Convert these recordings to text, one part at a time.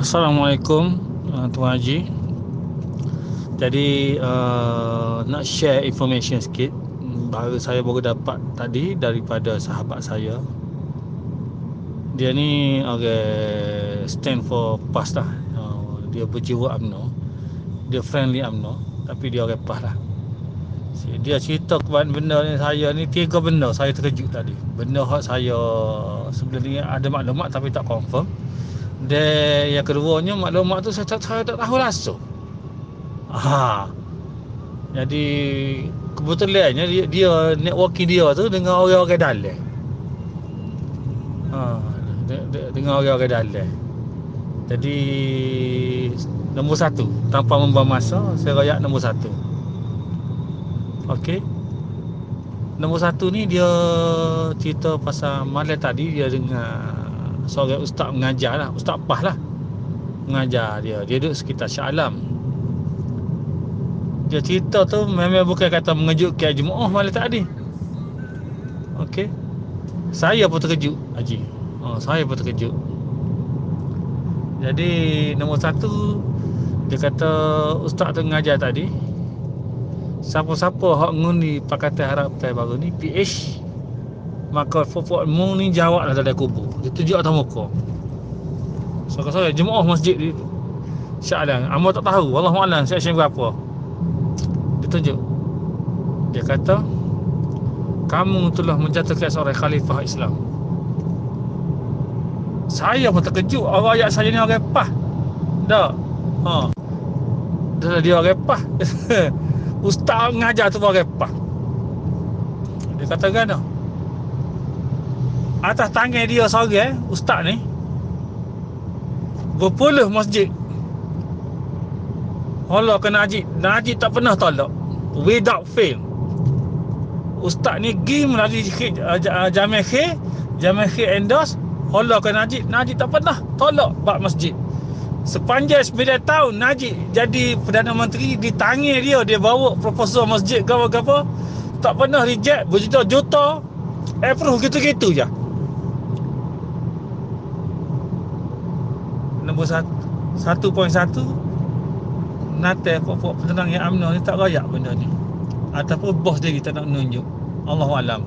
Assalamualaikum Tuan Haji. Jadi nak share information sikit. Saya baru dapat tadi daripada sahabat saya. Dia ni stand for PAS lah. Dia berjiwa UMNO. Dia friendly UMNO, tapi dia orang PAS lah. Dia cerita kepada benda ni, saya ni 3 benda saya terkejut tadi. Benda hak saya sebelum ni ada maklumat tapi tak confirm. Dan yang keduanya, maklumat tu saya tak tahu langsung. Jadi kebetulannya dia networking dia tu dengan orang-orang dalam. Dengan orang-orang dalam. Jadi nombor 1, tanpa membuang masa, saya royak nombor 1. Okey. Nombor 1 ni dia cerita pasal malam tadi dia dengan seorang ustaz mengajar lah, ustaz PAS lah, mengajar dia duduk sekitar Shah Alam. Dia cerita tu memang bukan kata mengejutkan jemaah malam tadi. Okey, saya pun terkejut Haji. Saya pun terkejut. Jadi nombor 1, dia kata ustaz tu mengajar tadi, siapa-siapa hak ngundi Pakatan Harapan Baru ni PH, maka mu ni jawablah dalam kubur. Dia tunjuk atas muka. Saya jemaah masjid di Shah Alam. Amba tak tahu, wallahualam section berapa. Dia tunjuk. Dia kata, kamu telah menjatuhkan seorang khalifah Islam. Saya pun terkejut. Orang ayat saya ni orang PAS. Tak. Dia orang PAS. Ustaz mengajar tu orang PAS. Dia kata gana, atas tangan dia seorang ustaz ni berpuluh masjid. Allah ke Najib tak pernah tolak, without fail. Ustaz ni pergi melalui Jamiah Khair endorse. Allah ke Najib tak pernah tolak bab masjid. Sepanjang 9 tahun Najib jadi Perdana Menteri, di tangan dia bawa proposal masjid apa-apa, tak pernah reject, berjuta-juta approve gitu-gitu je. Nombor 1.1, nanti pokok petenang yang UMNO ni tak rayak benda ni, ataupun bos dia tak nak menunjuk. Allahualam.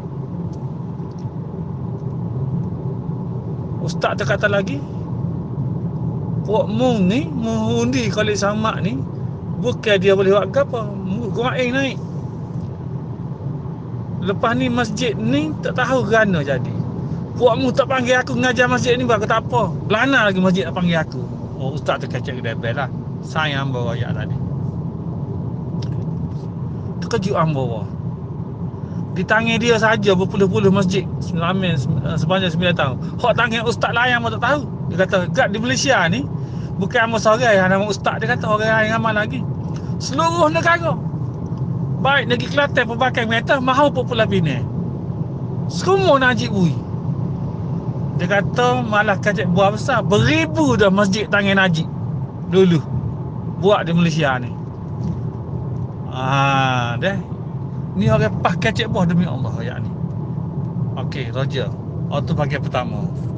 Ustaz tu kata lagi, puak mung ni mengundi Khalid Samad ni bukan dia boleh buat apa, guaing naik. Lepas ni masjid ni tak tahu kerana jadi. Puakmu tak panggil aku mengajar masjid ni, aku tak apa. Belana lagi masjid tak panggil aku. Ustaz tu kacak kedai bel lah. Saya hamba rakyat tadi. Terkejut hamba. Di tangan dia saja berpuluh-puluh masjid sepanjang 9 tahun. Hak tangan ustaz lain pun tak tahu. Dia kata, kat di Malaysia ni bukan hamba seorang yang nama ustaz. Dia kata orang yang ramai lagi. Seluruh negara, baik negeri Kelantan, Pelbagai, Kelantan, maupun Pulau Pinang, semua Najib bui. Dia kata malah kacik buah besar, beribu dah masjid tangan Najib dulu buat di Malaysia ni. Dah. Ni orang PAS kacik buah demi Allah ayat ni. Okey, Roger. Itu bahagian pertama.